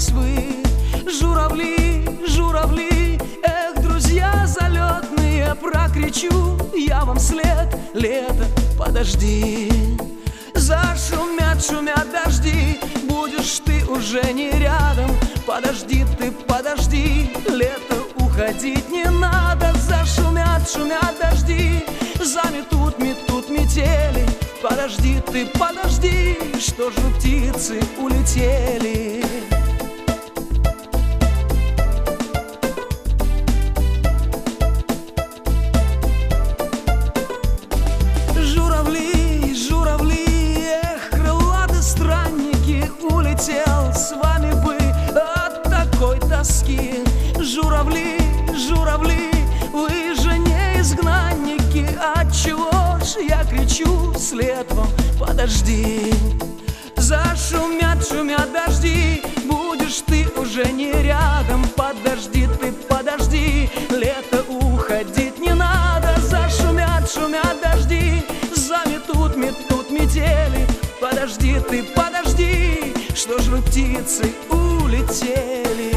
вернулись вы. Журавли, журавли, эх, друзья залетные, прокричу я вам вслед: лето, подожди. Зашумят, шумят дожди, будешь ты уже не рядом. Подожди ты, подожди, лето, уходить не надо. Зашумят, шумят дожди, заметут, метут метели. Подожди ты, подожди, что же птицы улетели. Журавли, журавли, эх, крылатые странники, улетел с вами бы от такой тоски. Журавли, журавли, вы же не изгнанники, отчего ж я кричу вслед вам: подожди. Зашумят, шумят дожди, будешь ты уже не рядом. Подожди ты, подожди, лето, уходить не надо. Зашумят, шумят дожди, заметут, метут метели. Подожди ты, подожди, что ж вы, птицы, улетели.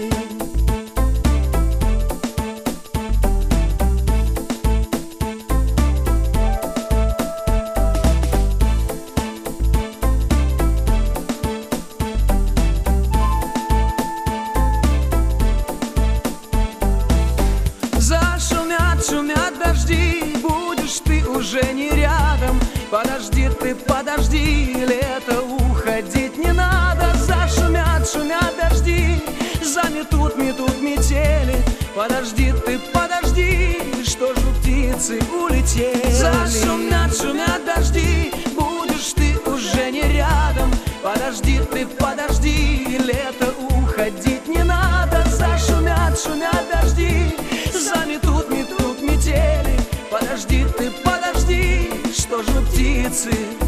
Зашумят, шумят дожди, будешь ты уже не рядом. Подожди ты, подожди, лето, уходить не надо. Зашумят, шумят дожди, заметут, метут метели. Подожди ты, подожди, что ж птицы улетели. Зашумят, шумят дожди, будешь ты уже не рядом. Подожди ты, подожди, лето, уходить не надо. Зашумят, шумят дожди, заметут, метут метели. Подожди ты, подожди, что ж вы, птицы